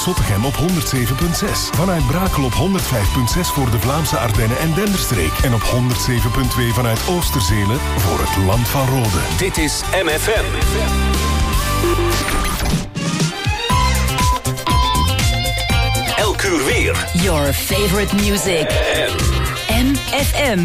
Zottegem op 107.6. Vanuit Brakel op 105.6 voor de Vlaamse Ardennen en Denderstreek. En op 107.2 vanuit Oosterzele voor het Land van Rode. Dit is MFM. Elk uur weer. Your favorite music. MFM.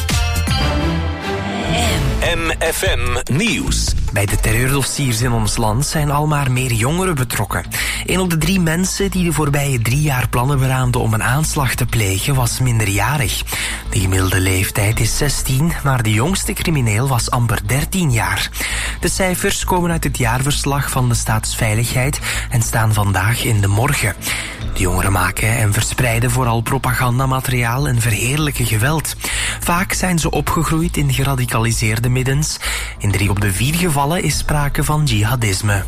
MFM Nieuws. Bij de terreurdossiers in ons land zijn al maar meer jongeren betrokken. 1 op de 3 mensen die de voorbije 3 jaar plannen beraamden om een aanslag te plegen was minderjarig. De gemiddelde leeftijd is 16, maar de jongste crimineel was amper 13 jaar. De cijfers komen uit het jaarverslag van de Staatsveiligheid en staan vandaag in de morgen. De jongeren maken en verspreiden vooral propagandamateriaal en verheerlijken geweld. Vaak zijn ze opgegroeid in geradicaliseerde middens. In 3 op de 4 gevallen is sprake van jihadisme.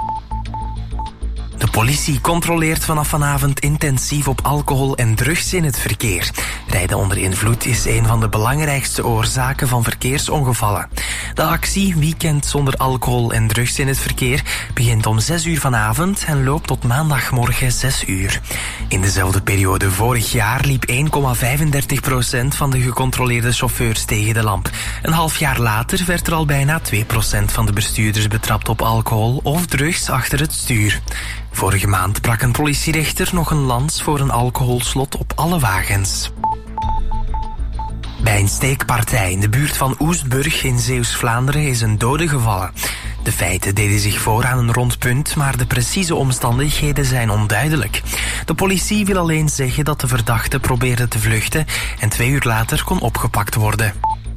De politie controleert vanaf vanavond intensief op alcohol en drugs in het verkeer. Rijden onder invloed is een van de belangrijkste oorzaken van verkeersongevallen. De actie Weekend zonder alcohol en drugs in het verkeer begint om 6 uur vanavond en loopt tot maandagmorgen 6 uur. In dezelfde periode vorig jaar liep 1,35% van de gecontroleerde chauffeurs tegen de lamp. Een half jaar later werd er al bijna 2% van de bestuurders betrapt op alcohol of drugs achter het stuur. Vorige maand brak een politierechter nog een lans voor een alcoholslot op alle wagens. Bij een steekpartij in de buurt van Oostburg in Zeeuws-Vlaanderen is een dode gevallen. De feiten deden zich voor aan een rondpunt, maar de precieze omstandigheden zijn onduidelijk. De politie wil alleen zeggen dat de verdachte probeerde te vluchten en 2 uur later kon opgepakt worden.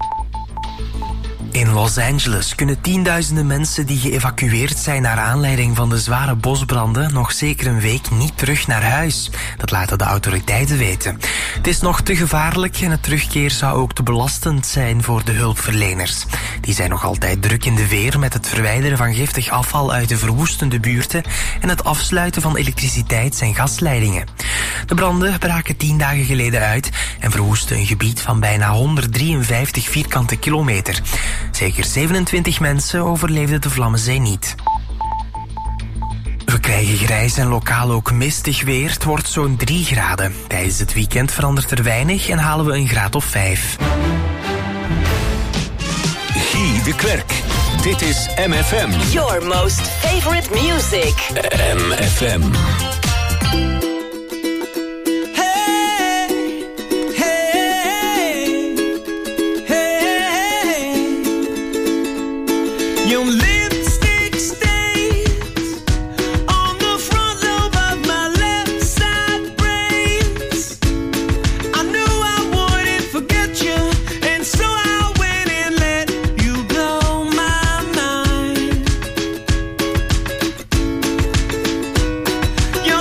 In Los Angeles kunnen tienduizenden mensen die geëvacueerd zijn naar aanleiding van de zware bosbranden nog zeker een week niet terug naar huis. Dat laten de autoriteiten weten. Het is nog te gevaarlijk en het terugkeer zou ook te belastend zijn voor de hulpverleners. Die zijn nog altijd druk in de weer met het verwijderen van giftig afval uit de verwoestende buurten en het afsluiten van elektriciteits- en gasleidingen. De branden braken 10 dagen geleden uit en verwoesten een gebied van bijna 153 vierkante kilometer. Zeker 27 mensen overleefden de Vlammenzee niet. We krijgen grijs en lokaal ook mistig weer. Het wordt zo'n 3 graden. Tijdens het weekend verandert er weinig en halen we een graad of 5. Guy de Klerk. Dit is MFM. Your most favorite music. MFM. Your lipstick stains on the front lobe of my left side brains. I knew I wouldn't forget you, and so I went and let you blow my mind. Your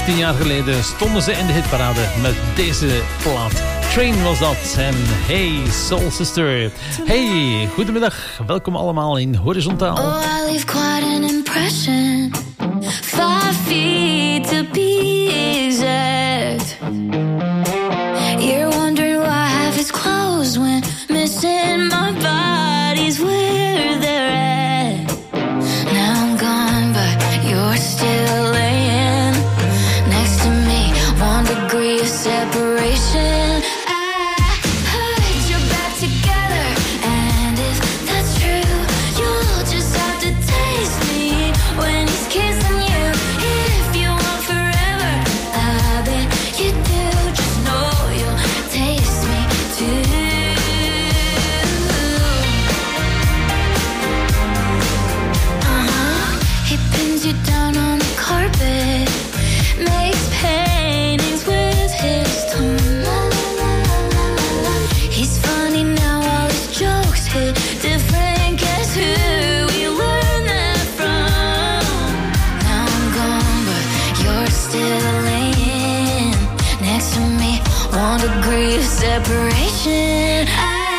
15 jaar geleden stonden ze in de hitparade met deze plaat. Train was dat en Hey Soul Sister. Hey, goedemiddag. Welkom allemaal in Horizontaal. Oh, I leave quite an impression. 5 feet to be exact. You're wondering why half is closed when missing my body's where they're at. Now I'm gone, but you're still laying next to me. 1 degree of separation. Degree of separation.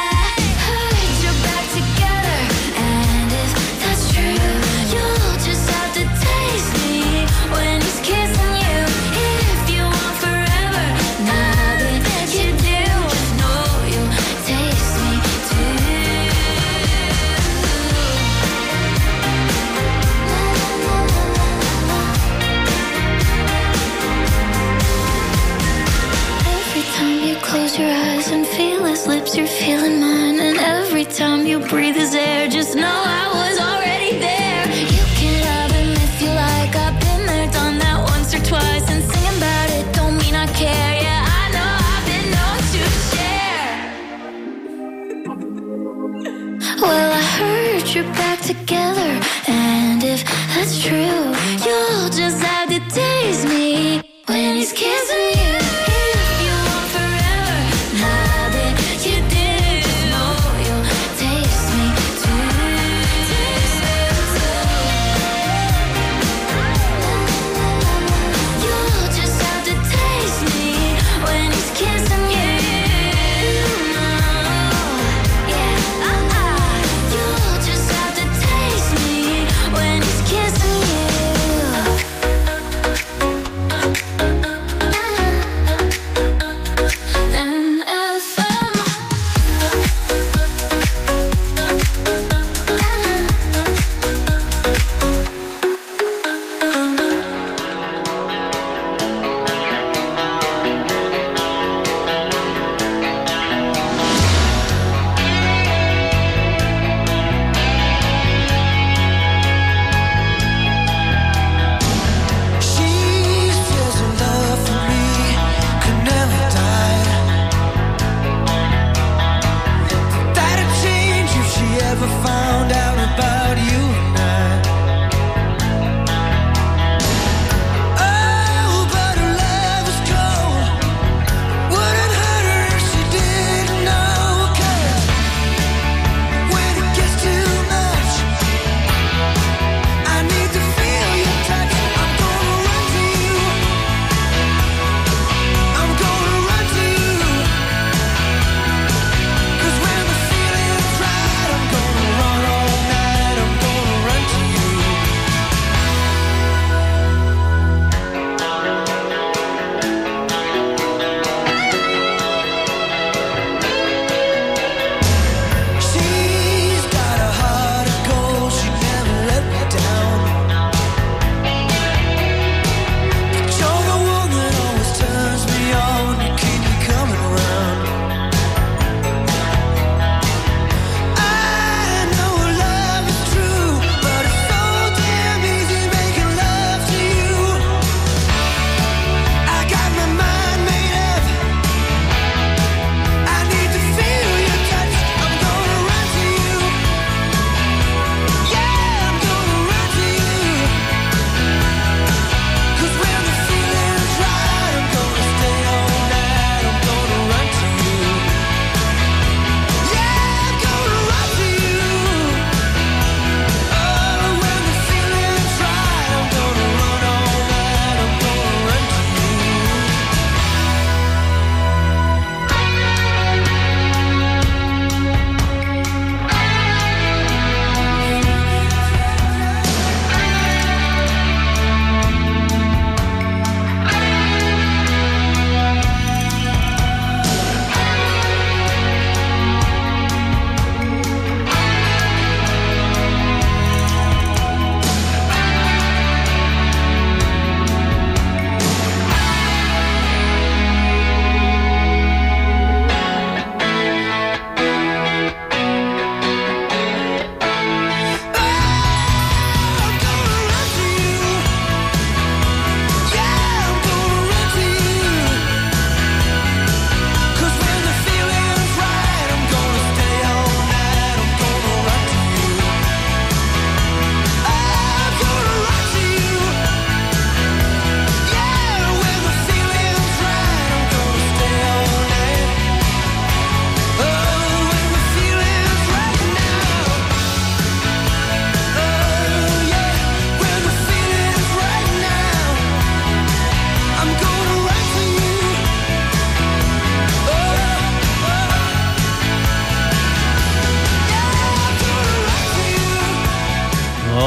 Your eyes and feel his lips, you're feeling mine. And every time you breathe his air, just know I was already there. You can love him if you like, I've been there, done that once or twice. And singing about it don't mean I care. Yeah, I know I've been known to share. Well, I heard you're back together, and if that's true, you'll just have to taste me when he's kissing you.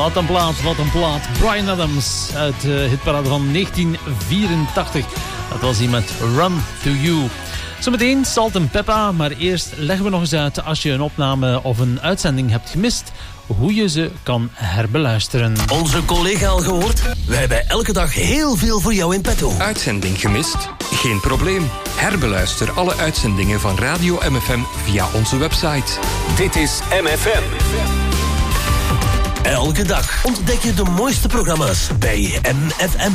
Wat een plaat, wat een plaat. Bryan Adams uit de hitparade van 1984. Dat was hij met Run to You. Zometeen Salt and Peppa, maar eerst leggen we nog eens uit, als je een opname of een uitzending hebt gemist, hoe je ze kan herbeluisteren. Onze collega al gehoord? We hebben elke dag heel veel voor jou in petto. Uitzending gemist? Geen probleem. Herbeluister alle uitzendingen van Radio MFM via onze website. Dit is MFM. Elke dag ontdek je de mooiste programma's bij MFM.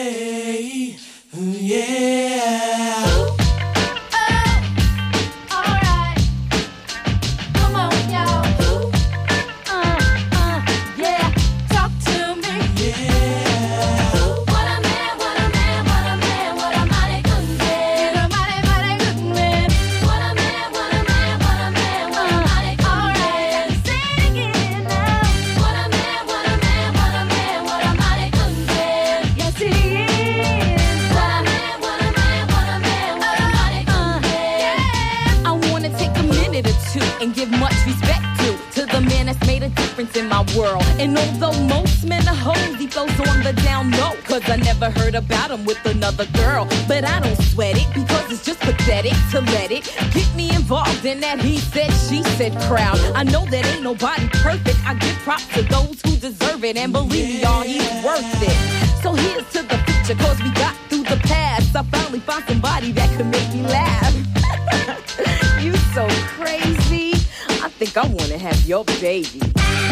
And give much respect to the man that's made a difference in my world. And although most men are hoes, he flows on the down low, cause I never heard about him with another girl. But I don't sweat it, because it's just pathetic to let it get me involved in that he said, she said crowd. I know that ain't nobody perfect, I give props to those who deserve it, and believe me y'all, he's worth it. So here's to the future, cause we got through the past. I finally found somebody that could make me laugh. You so crazy, I think I wanna have your baby.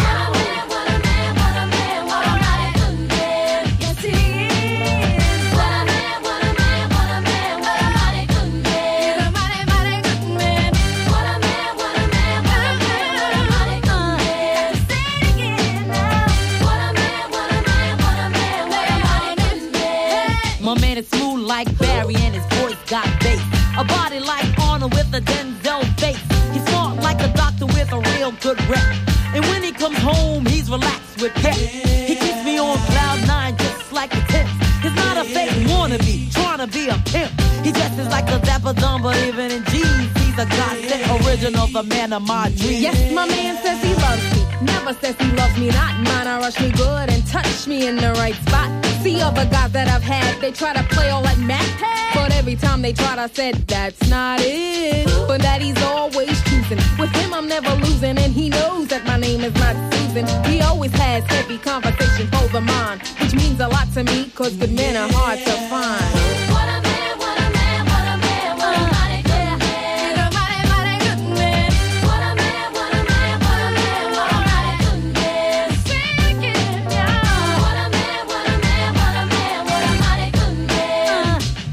My man is smooth like Barry and his voice got bass. A body like Arnold with a Denzel face. He's smart like a doctor with a real good rep. And when he comes home, he's relaxed with pep. He keeps me on cloud nine just like a tip. He's not a fake wannabe, trying to be a pimp. He dresses like a dapper dumb, but even in jeans, he's a godsend original, the man of my dreams. Yes, my man says he loves me. Never says he loves me not. Mine, I rush me good and touch me in the right spot. See other guys that I've had, they try to play all that Mac. But every time they tried, I said, that's not it. But that he's always choosing. With him, I'm never losing, and he knows that my name is not Susan. He always has heavy conversation for the mind, which means a lot to me, cause good men are hard to find. What a man, what a man, what a man, what a mighty good man. He's a mighty, mighty good man. What a man, what a man, what a man, what a mighty good man. Sing it, y'all. What a man, what a man, what a man, what a mighty good man.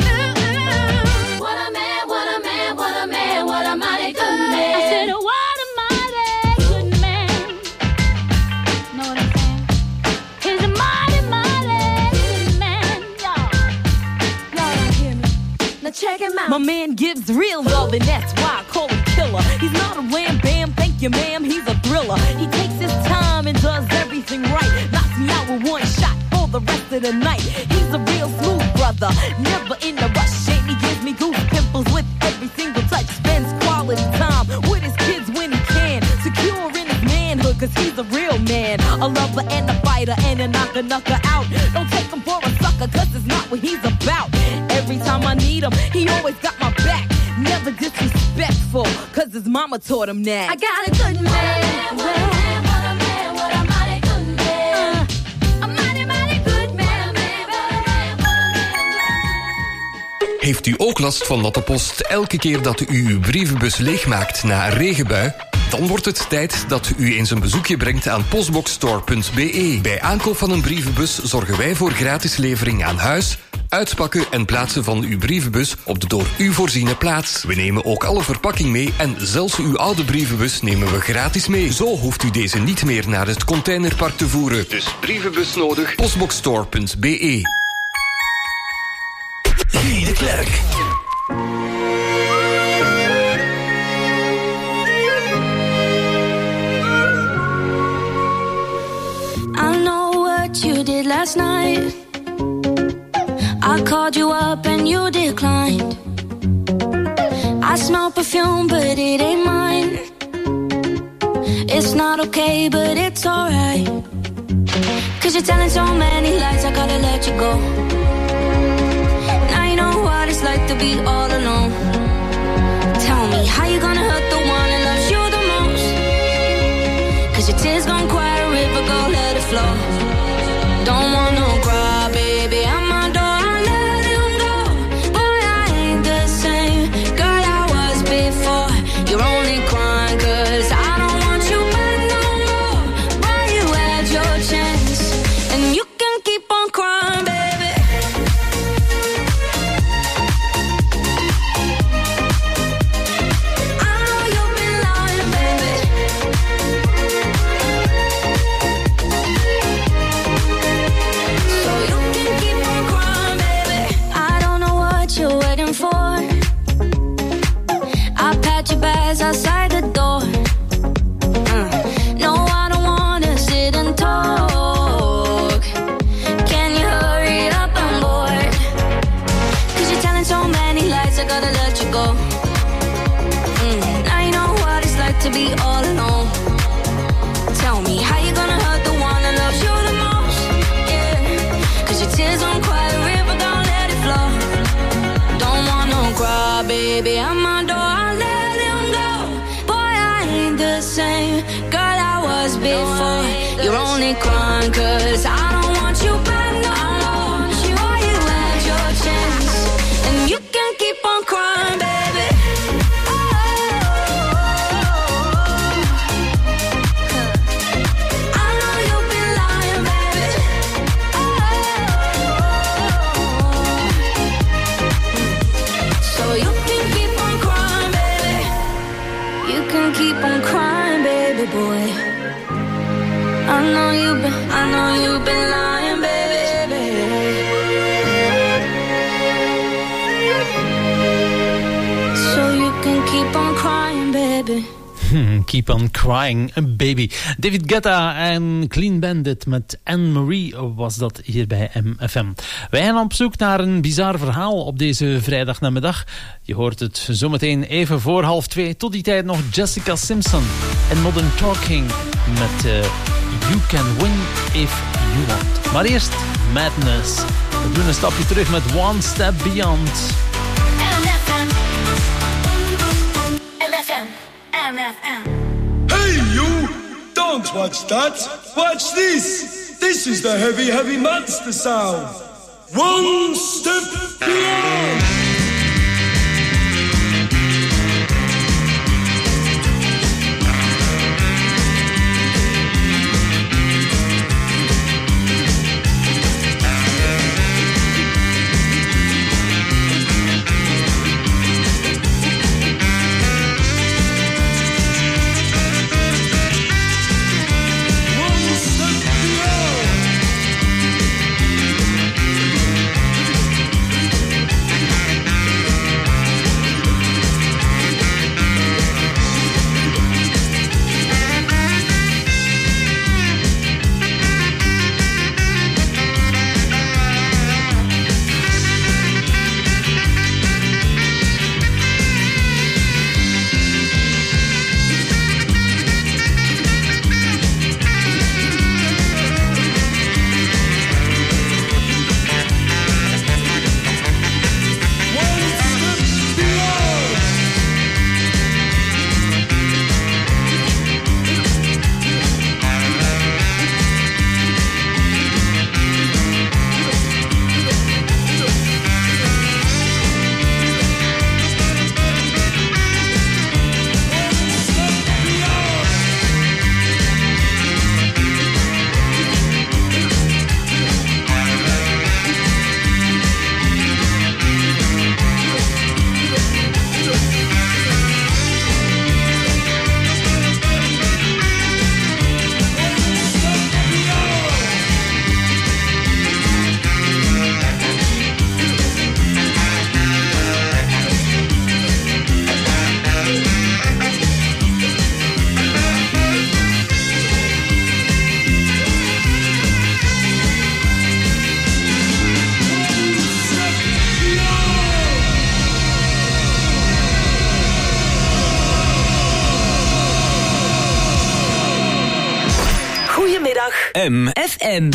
What a man, what a man, what a man, what a mighty good man. I said, what a mighty good man. Know what I'm saying? He's a mighty, mighty good man, y'all. Y'all don't hear me? Now check him out. My man gives real love, and that's why I call him killer. He's not a wham bam, thank you ma'am, he's a thriller. He takes his time and does everything right. Knocks me out with one shot for the rest of the night. He's a real smooth brother, never in a rush, and he gives me goose pimples with every single touch. Spends quality time with his kids when he can. Secure in his manhood, cause he's a real man. A lover and a fighter and a knocker out. Don't take him for a sucker, cause it's not what he's about. Every time I need him, he always got my back. Never disrespectful, cause his mama taught him that. I got a good man. What a man, what a man, what a mighty good man. A mighty, mighty good man, baby. Heeft u ook last van natte post elke keer dat u uw brievenbus leegmaakt na een regenbui? Dan wordt het tijd dat u eens een bezoekje brengt aan postboxstore.be. Bij aankoop van een brievenbus zorgen wij voor gratis levering aan huis, uitpakken en plaatsen van uw brievenbus op de door u voorziene plaats. We nemen ook alle verpakking mee en zelfs uw oude brievenbus nemen we gratis mee. Zo hoeft u deze niet meer naar het containerpark te voeren. Dus brievenbus nodig, postboxstore.be. Guy de Klerk. I know what you did last night. I called you up and you declined. I smell perfume but it ain't mine. It's not okay but it's alright. 'Cause you're telling so many lies, I gotta let you go. Now you know what it's like to be all alone. Tell me, how you gonna hurt the one that loves you the most? 'Cause your tears gon' quiet a river, go let it flow. Don't want no cry, baby, I'm my door, I let him go. Boy, I ain't the same girl I was before. You're only crying 'cause I don't want you back no more. Boy, you had your chance, and you can keep on crying, baby. I know you've been lying, baby. So you can keep on crying, baby. I don't know what you're waiting for. I pat your bags outside the door. No, I don't wanna sit and talk. Can you hurry up, I'm bored. 'Cause you're telling so many lies, I gotta let you go. Now you know what it's like to be all alone. Tell me, how you gonna hurt the one that loves you the most? Yeah, 'cause your tears won't quiet a river, don't let it flow. Don't want no cry, baby, I'm my door, I let him go. Boy, I ain't the same girl I was before. You're only crying 'cause I don't want you back no more. Boy, you had your chance, and you can keep on crying, baby. I know you've been lying, baby. So you can keep on crying, baby. You can keep on crying, baby boy. I know you've been lying, baby. So you can keep on crying, baby. Keep on crying, baby. David Guetta en Clean Bandit met Anne-Marie was dat hier bij MFM. Wij gaan op zoek naar een bizar verhaal op deze vrijdagnamiddag. Je hoort het zometeen even voor 1:30. Tot die tijd nog Jessica Simpson en Modern Talking met You Can Win If You Want. Maar eerst Madness. We doen een stapje terug met One Step Beyond. MFM. MFM. MFM. Hey you! Don't watch that! Watch this! This is the heavy, heavy monster sound! One step beyond! Goedemiddag FM.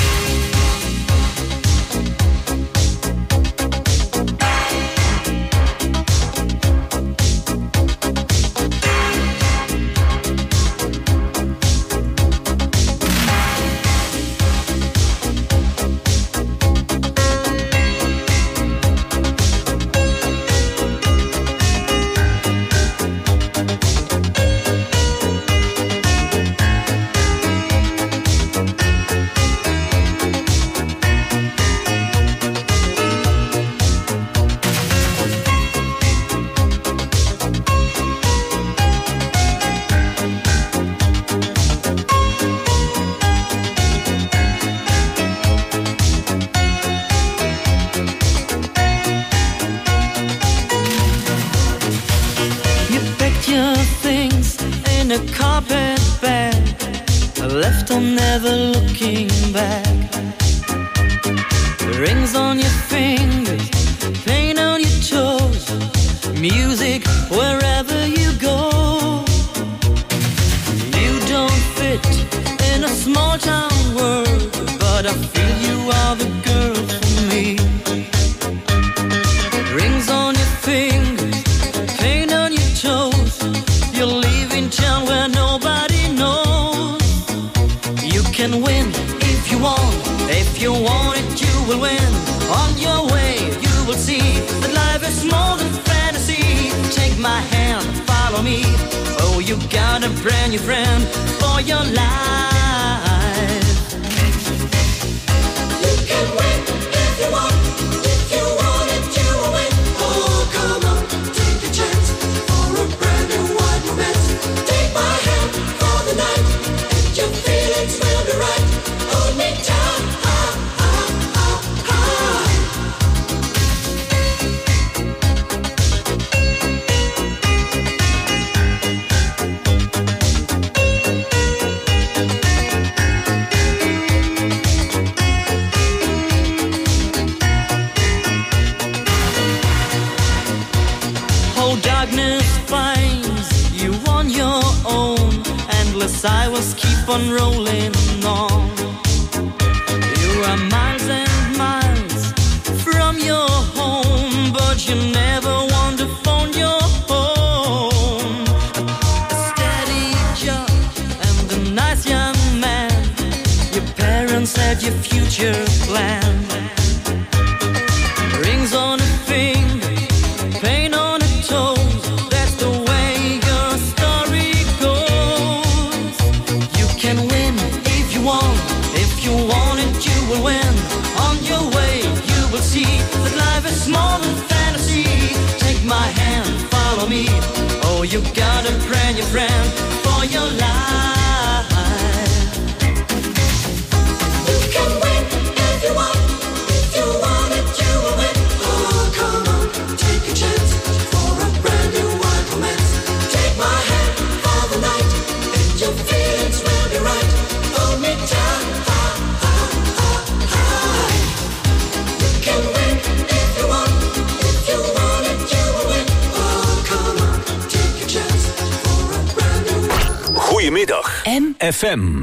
Goedemiddag FM.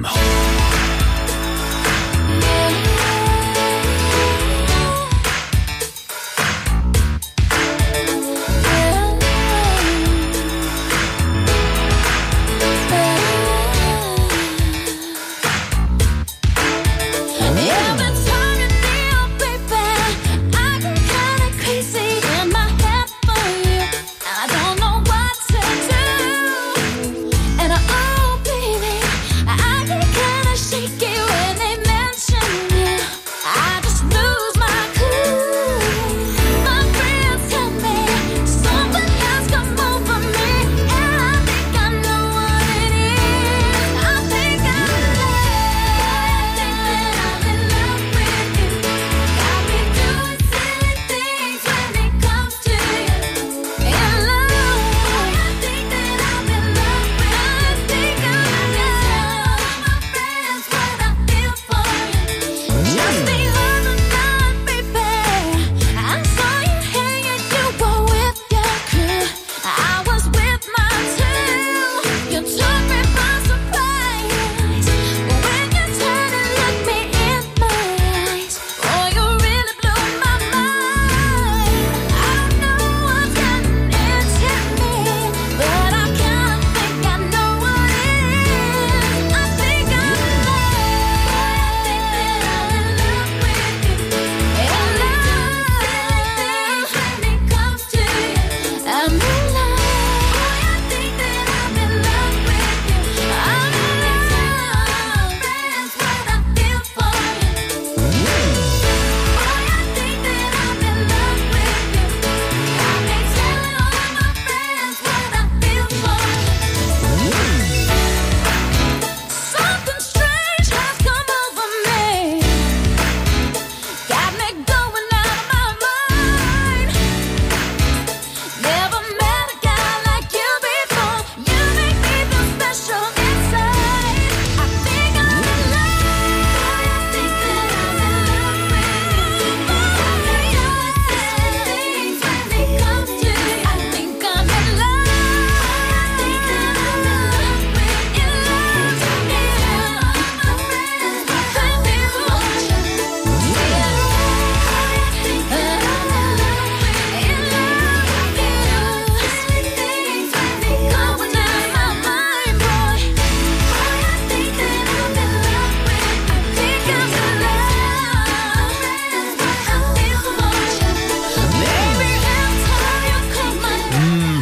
And oh baby, I can kinda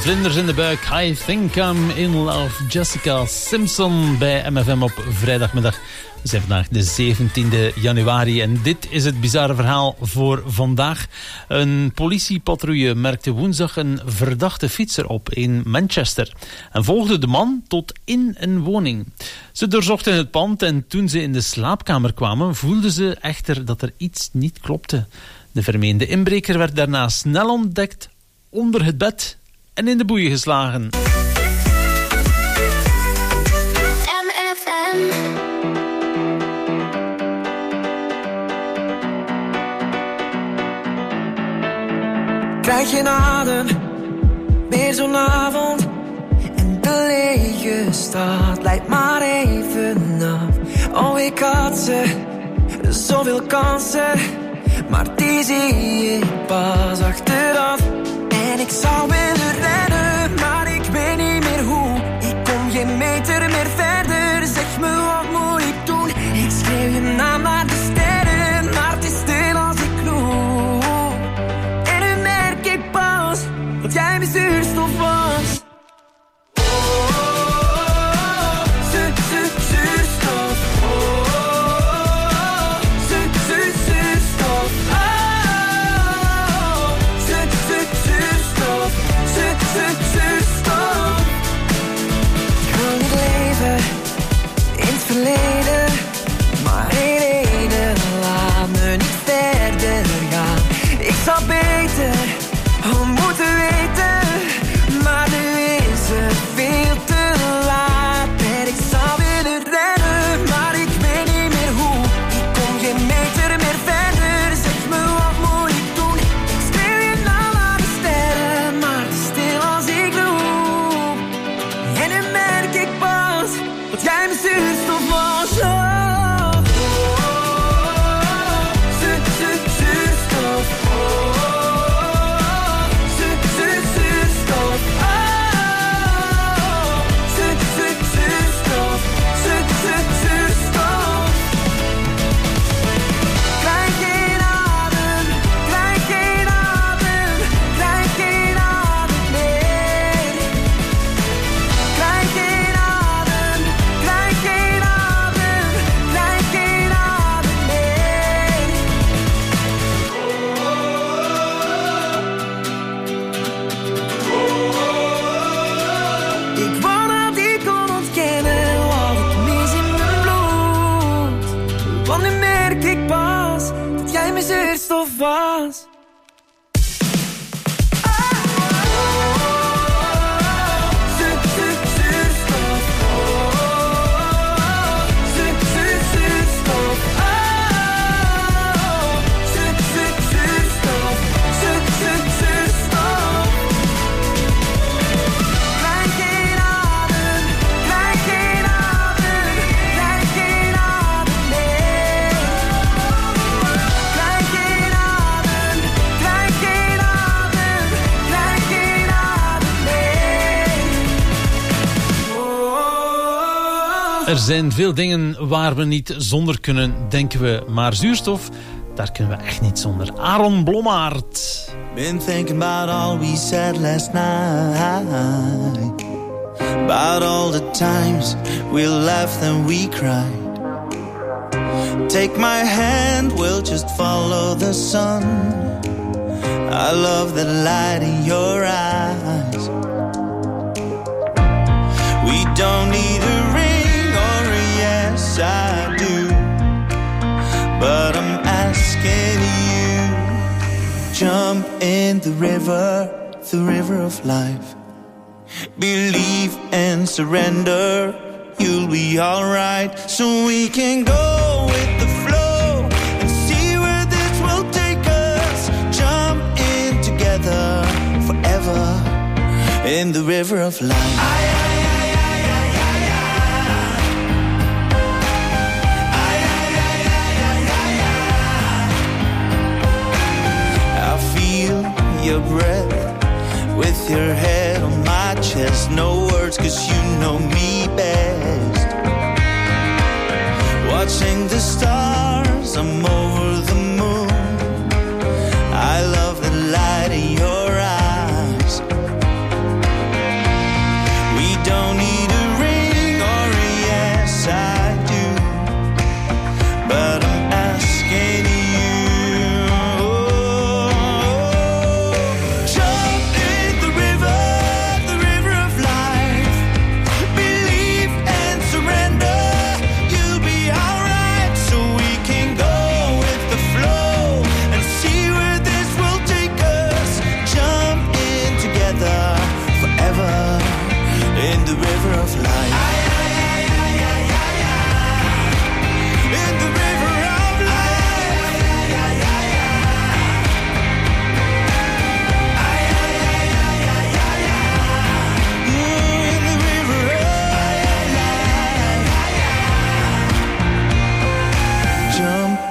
vlinders in de buik. I think I'm in love. Jessica Simpson bij MFM op vrijdagmiddag. We zijn vandaag de 17e januari en dit is het bizarre verhaal voor vandaag. Een politiepatrouille merkte woensdag een verdachte fietser op in Manchester en volgde de man tot in een woning. Ze doorzochten het pand en toen ze in de slaapkamer kwamen voelden ze echter dat er iets niet klopte. De vermeende inbreker werd daarna snel ontdekt onder het bed en in de boeien geslagen. Krijg geen adem, meer zo'n avond. En de lege stad leidt maar even af. Oh, ik had ze, zoveel kansen. Maar die zie ik pas achteraf. En ik zou willen rennen, maar ik weet niet meer hoe. Ik kom geen meter meer verder, zeg me wat moet ik doen. Ik schreeuw je naam naar de sterren, maar het is stil als ik loop. En nu merk ik pas dat jij mijn zuurstof was. Maar één reden laat me niet verder gaan. Ik zou beter moeten weten, maar nu is het veel te laat. En ik zou willen rennen, maar ik weet niet meer hoe. Ik kom geen meter meer verder, zeg me wat moet ik doen. Ik schreeuw je naam aan de sterren, maar het is stil als ik loop. En nu merk ik pas dat jij mijn zuurstof was. Was. Er zijn veel dingen waar we niet zonder kunnen, denken we. Maar zuurstof, daar kunnen we echt niet zonder. Aaron Blommaert. Been thinking about all we said last night. About all the times we laughed and we cried. Take my hand, we'll just follow the sun. I love the light in your eyes. We don't need a ring or a yes I do, but I'm asking you, jump in the river of life. Believe and surrender, you'll be alright. So we can go with the flow and see where this will take us. Jump in together forever in the river of life. Your breath with your head on my chest. No words, 'cause you know me best. Watching the stars, I'm over the moon. I love the light in your eyes.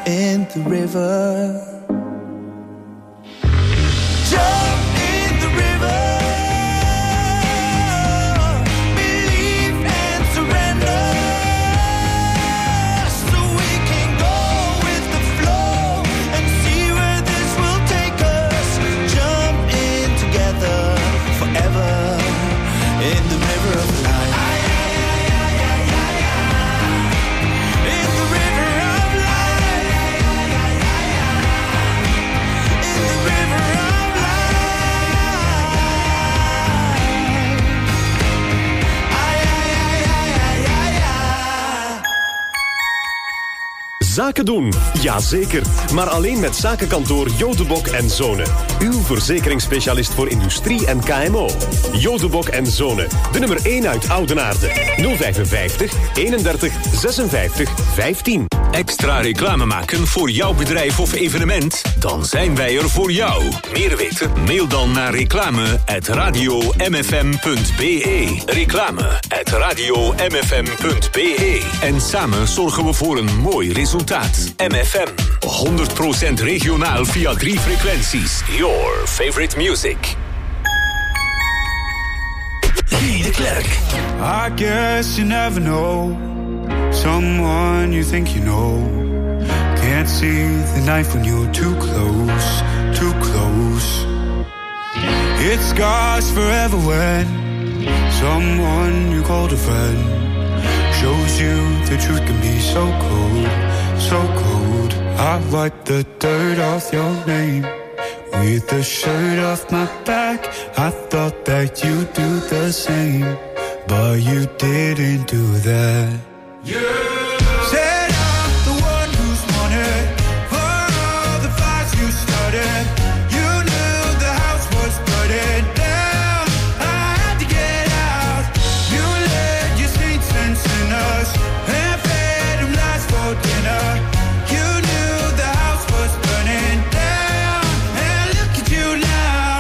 in the river. Jump in the river. Believe and surrender. So we can go with the flow and see where this will take us. Jump in together forever in the river of life. Zaken doen? Jazeker. Maar alleen met zakenkantoor Jodebok en Zonen. Uw verzekeringsspecialist voor industrie en KMO. Jodebok en Zonen. De nummer 1 uit Oudenaarde. 055 31 56 15. Extra reclame maken voor jouw bedrijf of evenement? Dan zijn wij er voor jou. Meer weten? Mail dan naar reclame@radiomfm.be. Reclame@radiomfm.be. En samen zorgen we voor een mooi resultaat. MFM. 100% regionaal via 3 frequenties. Your favorite music. Guy de Klerk. I guess you never know someone you think you know. Can't see the knife when you're too close, too close. It scars forever when someone you called a friend shows you the truth can be so cold, so cold. I wipe the dirt off your name with the shirt off my back. I thought that you'd do the same, but you didn't do that. Said I'm the one who's wanted for all the fights you started. You knew the house was burning down. I had to get out. You led your saints and sinners and fed them lies for dinner. You knew the house was burning down. And look at you now.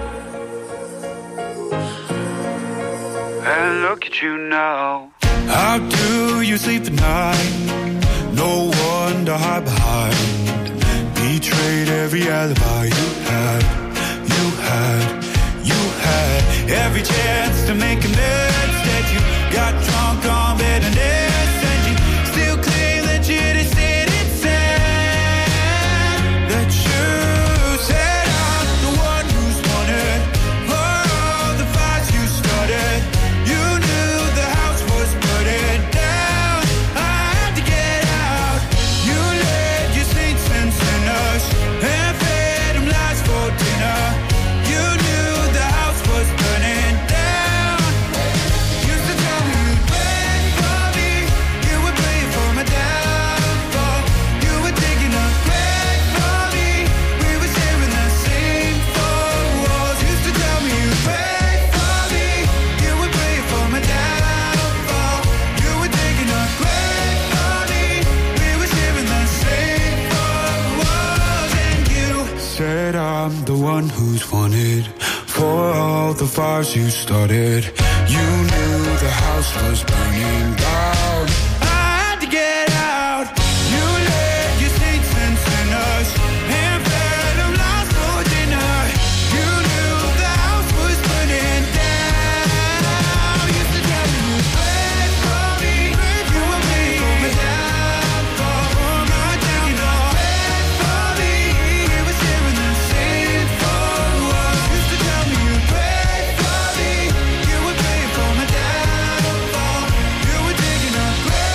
And look at you now. How do you sleep at night? No one to hide behind. Betrayed every alibi you had. You had, you had every chance to make amends. Instead you got drunk on bitterness, and you still claim that you just didn't say that you said I'm the one who's wanted for all the fights you started. You knew the house was burning down. I had to get out. You led your saints and sinners and fed them lies for dinner. You knew the house was burning down. Used to tell me you'd wait for me. You would play for my downfall. You were digging a grave for me. We were sharing the same four walls. Used to tell me you'd wait for me. You would play for my downfall. You were digging a grave for me. We were sharing the same four walls. And you said I'm the one who's wanted for all the fires you started. You knew the house was burning down. I had to get out. You led your saints and sinners and fed them lies for dinner. You knew the house was burning down. Used to tell me you'd wait for me. You were waiting for my downfall. For my downfall. Wait for me. We were sharing the same four walls. Used to tell me you'd wait for me. You were waiting for my downfall. You were digging a grave.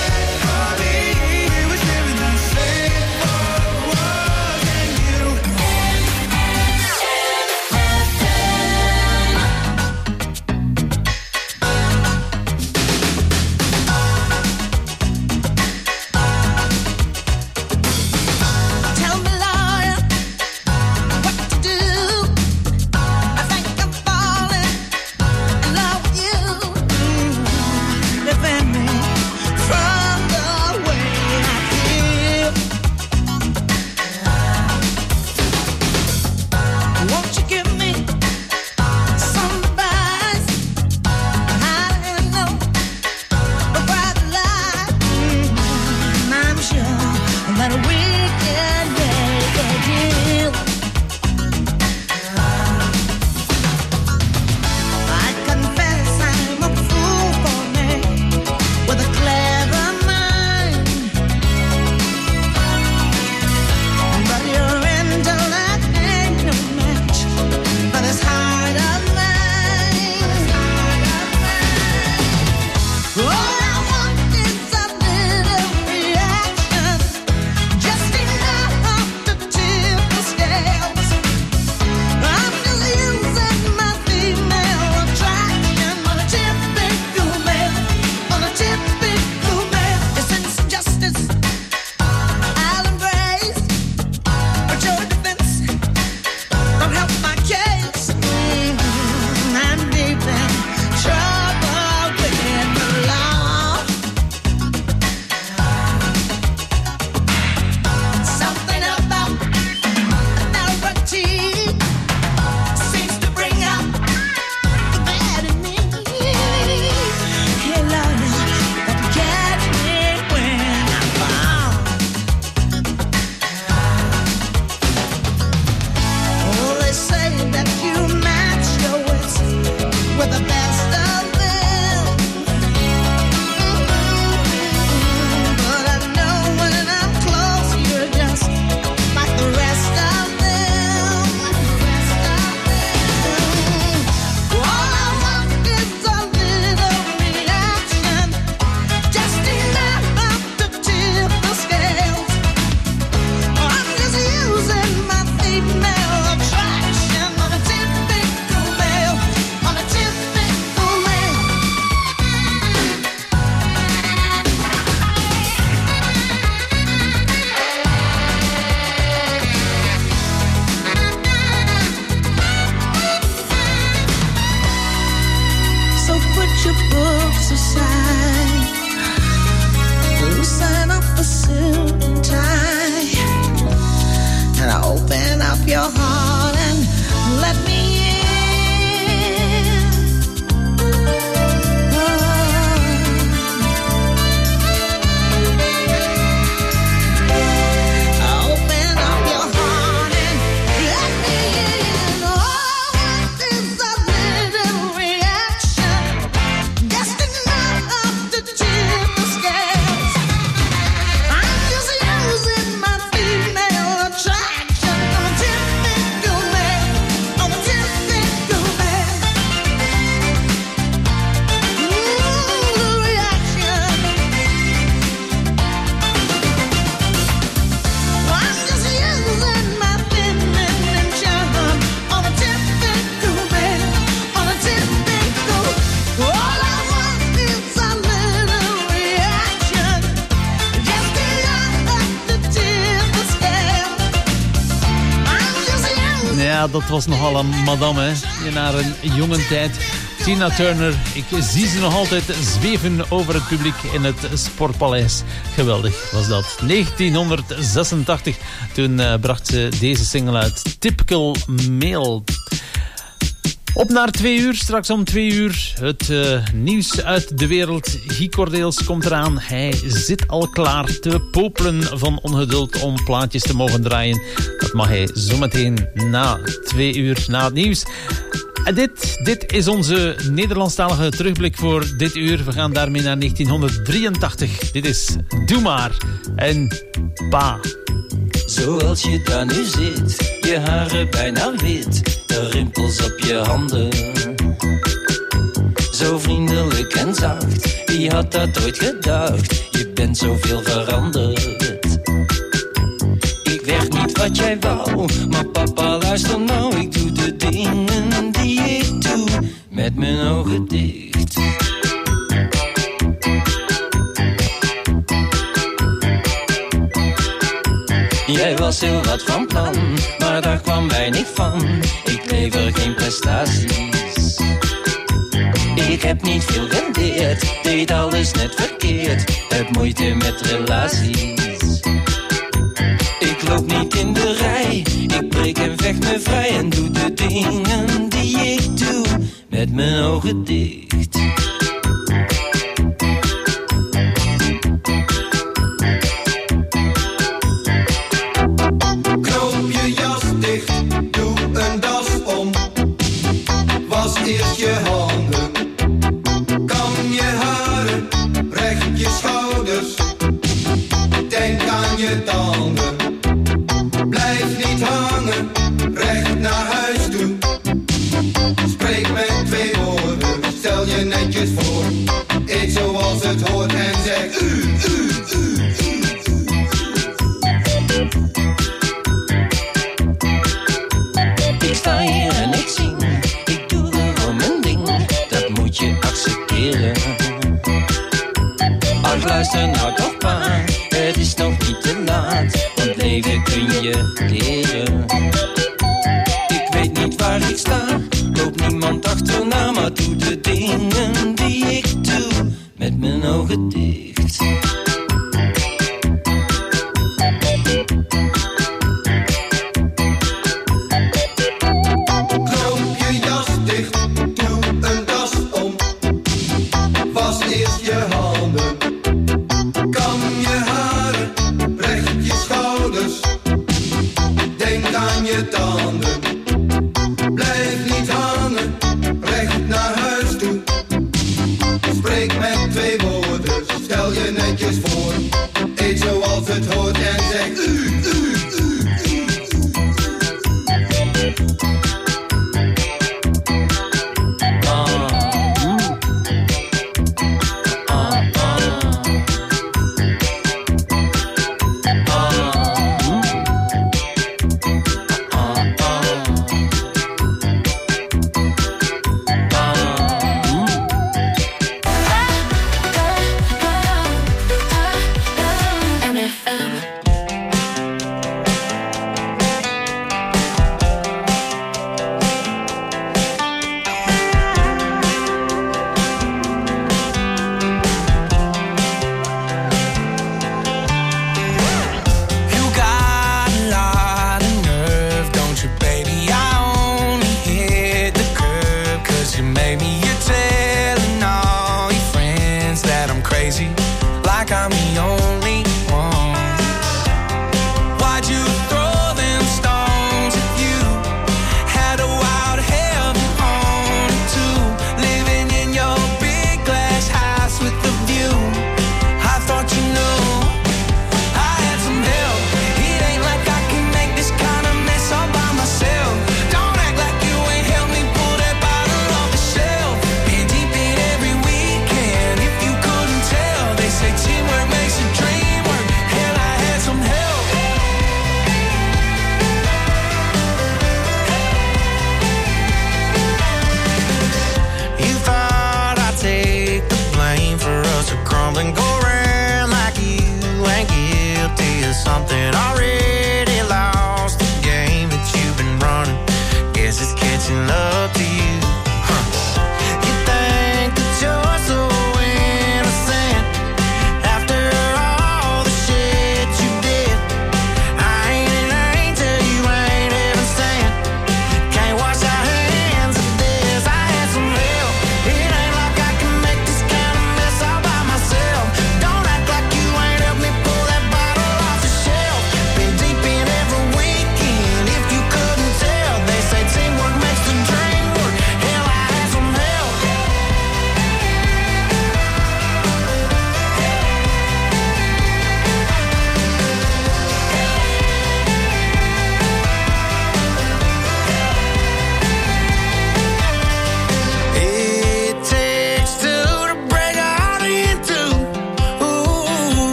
loosen up the suit and tie, and open up your heart and let me in. Open up your heart and let me in. Oh, what is that little reaction? Destined not up to tip the scales. I'm just using my female attraction. I'm a typical man. I'm a typical man. The reaction. I'm just using my feminine charm. I'm a typical man. I'm a typical. All I want is a little reaction. Just enough to tip the scale. I'm just using. Ja, dat was nogal een madame, hè. In haar jonge tijd. Tina Turner, ik zie ze nog altijd zweven over het publiek in het Sportpaleis. Geweldig was dat. 1986, toen bracht ze deze single uit. Typical Male. Op naar 2 uur, straks om 2 uur. Het nieuws uit de wereld. Guy Cordeels komt eraan. Hij zit al klaar te popelen van ongeduld om plaatjes te mogen draaien. Dat mag hij zometeen na 2 uur na het nieuws. En dit is onze Nederlandstalige terugblik voor dit uur. We gaan daarmee naar 1983. Dit is Doe Maar en Pa. Zoals je daar nu zit, je haren bijna wit, de rimpels op je handen. Zo vriendelijk en zacht, wie had dat ooit gedacht? Je bent zoveel veranderd. Ik werd niet wat jij wou, maar papa luister nou, ik doe de dingen die ik doe, met mijn ogen dicht. Jij was heel wat van plan, maar daar kwam weinig van. Ik lever geen prestaties. Ik heb niet veel rendeerd, deed alles net verkeerd. Heb moeite met relaties. Ik loop niet in de rij, ik breek en vecht me vrij. En doe de dingen die ik doe, met mijn ogen dicht. Knoop je jas dicht, doe een das om. Was eerst je handen, kam je haren, recht je schouders. Denk aan je tanden, blijf niet hangen, recht naar huis toe. Spreek met 2 woorden, stel je netjes voor. Eet zoals het hoort en zeg Ik sta hier en ik zing, ik doe gewoon mijn ding, dat moet je accepteren. Ach, luister nou toch pa, het is nog niet te laat, want leven kun je leren. Ik weet niet waar ik sta, loop niemand achterna, maar doe de dingen die ik doe, met mijn ogen dicht. knoop je jas dicht, doe een das om. Was eerst je handen, kam je haren, recht je schouders. Denk aan je tanden, blijf niet hangen, recht naar huis toe. Spreek met 2 woorden, stel je netjes voor. Eet zoals het hoort en zeg MFM.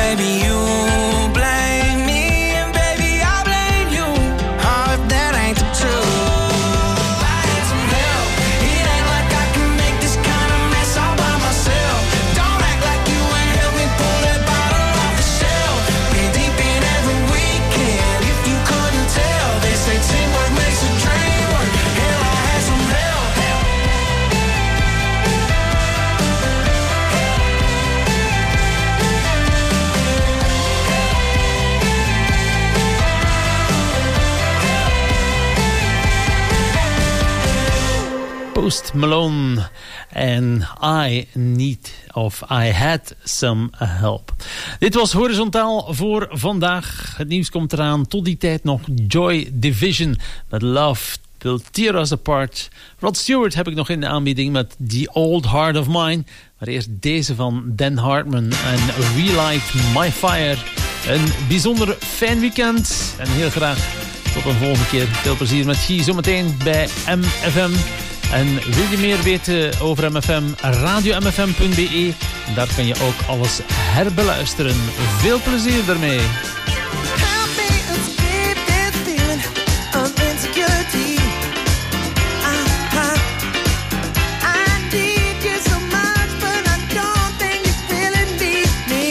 Maybe you blame me, and baby I'll blame you. Oh, if that ain't the truth. I need some help. It ain't like I can make this kind of mess all by myself. Don't act like you ain't help me pull that bottle off the shelf. Been deep in every weekend. If you couldn't tell, they say teamwork makes a dream work. Hell, I had some help. Post Malone en I Had Some Help. Dit was Horizontaal voor vandaag. Het nieuws komt eraan. Tot die tijd nog Joy Division met Love Will Tear Us Apart. Rod Stewart heb ik nog in de aanbieding met The Old Heart of Mine. Maar eerst deze van Dan Hartman en Relight My Fire. Een bijzonder fijn weekend en heel graag tot een volgende keer. Veel plezier met Guy zometeen bij MFM. En wil je meer weten over MFM? RadioMFM.be. Daar kan je ook alles herbeluisteren. Veel plezier daarmee. Help me escape this feeling of insecurity. I need you so much, but I don't think you really need me.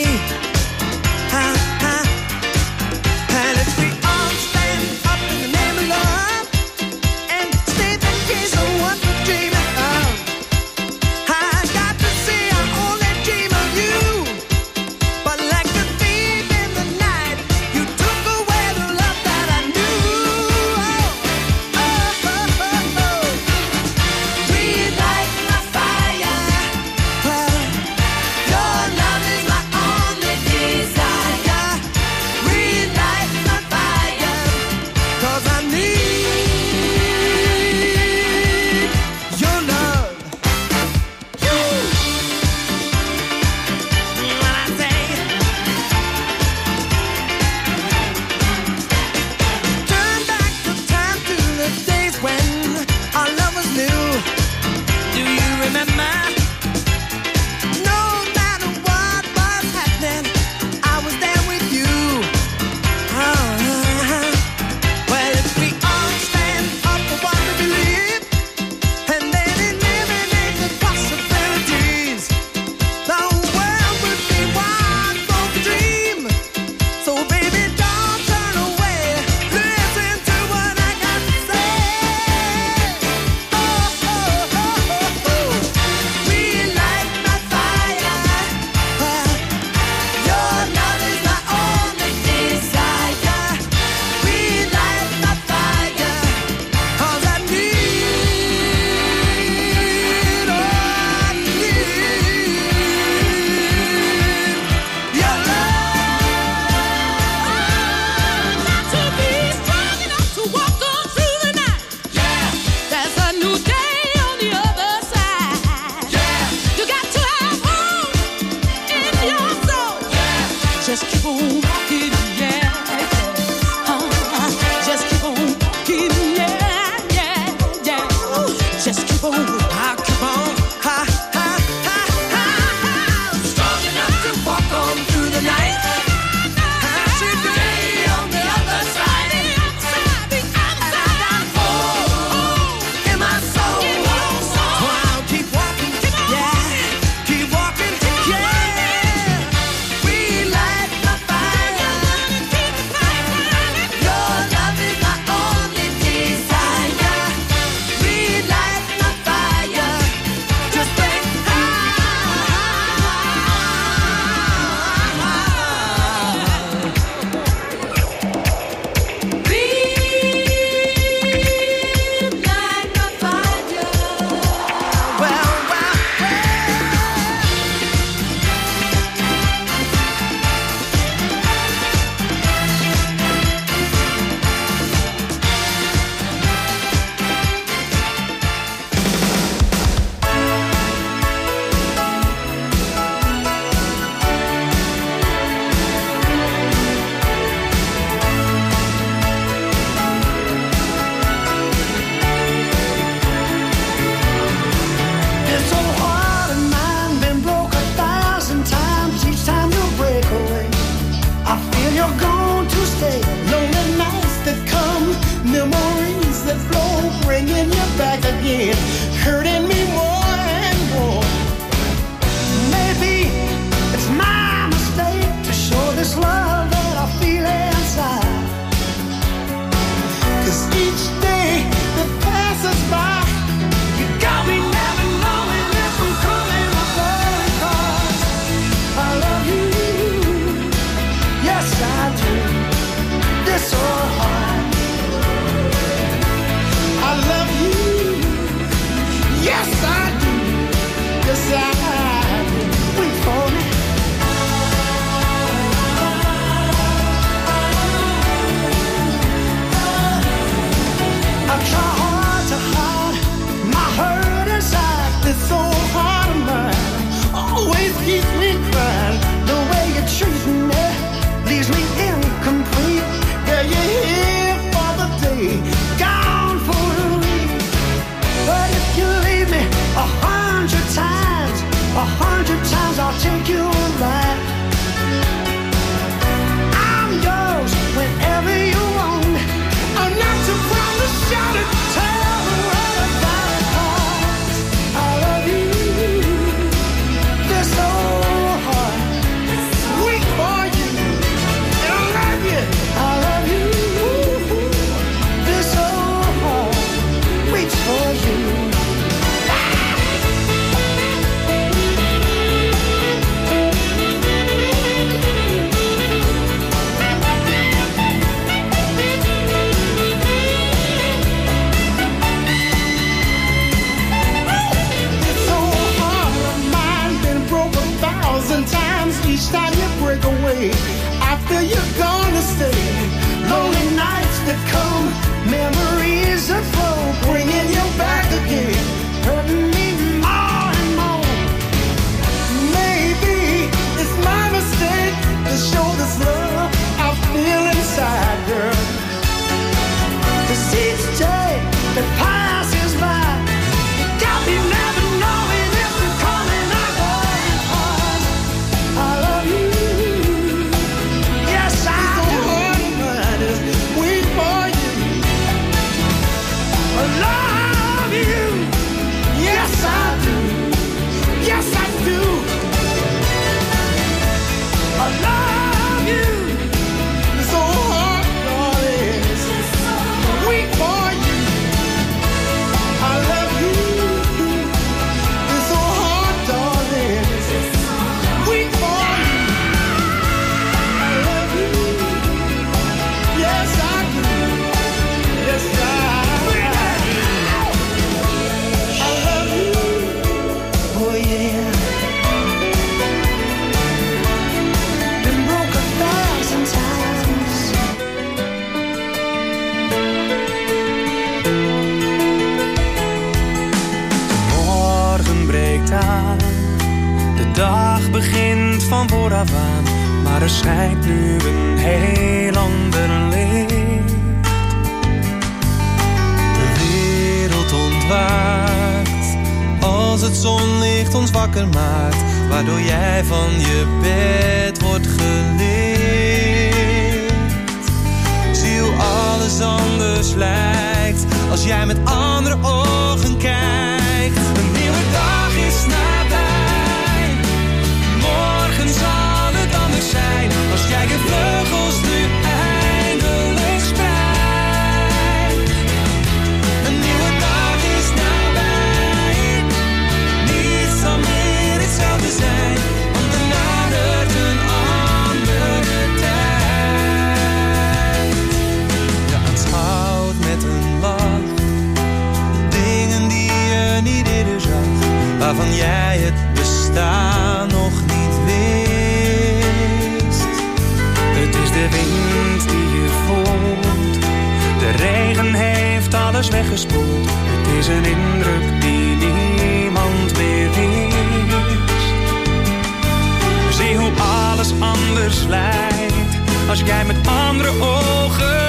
And if we all stand up in the name of love and state the case of what we're dreaming of, I got to say I only dream of you. But like the thief in the night, you took away the love that I knew. Relight my fire. Your love is my only desire. Relight my fire, 'cause I need your love. You. When I say turn back the time to the days when our love was new. Do you remember? No matter what was happening, I was there with you. Well, if we all stand up for what we believe, and then eliminate the possibilities, the world would be one for the dream. So baby, don't turn away. Listen to what I got to say. Relight my fire. Your love is my only desire. Relight my fire, 'cause I need, your love. Got to be strong enough to walk on through the night. Yeah, there's a new day on the other side. Yeah, you got to have hope in your soul. Yeah, just keep on walking, yeah. Just keep on walking, yeah, yeah, yeah. Just keep on, keep on, strong enough to walk on through the night. Day on the other side, the other side, oh, in my soul. Wow, keep walking, yeah, keep walking, yeah. Relight my fire. after you're gonna stay. Lonely nights that come, memories that flow, bringing you back again, hurting me more and more. Maybe it's my mistake to show this love I feel inside, girl. 'Cause each day that passes by, you got me never knowing if you're coming or going. 'Cause I love you. Yes, I do. Mine is weak for you. I love you. Yes, I do. Yes, I do. I love you. It's so hard, darling. I'm weak for you. I love you. It's so hard, darling. Weak for you. I love you. Yes, I do. Yes, I love you. Oh, yeah. Been broke 1,000 times. Morgen breekt aan, de dag begint van vooraf aan, maar er schijnt nu een heel ander licht. De wereld ontwaakt, als het zonlicht ons wakker maakt, waardoor jij van je bed wordt gelicht. Zie hoe alles anders lijkt, als jij met andere ogen kijkt. Een nieuwe dag is nabij, morgen zal het anders zijn, als jij je vleugels nu eindelijk spreidt. Een nieuwe dag is nabij, niets zal meer hetzelfde zijn, want er nadert een andere tijd. Je aanschouwt met een lach dingen die je niet eerder zag, waarvan jij het bestaan nog niet wist. Het is de wind die je voelt, de regen heeft alles weggespoeld. Het is een indruk die niemand meer wist. Zie hoe alles anders lijkt, als jij met andere ogen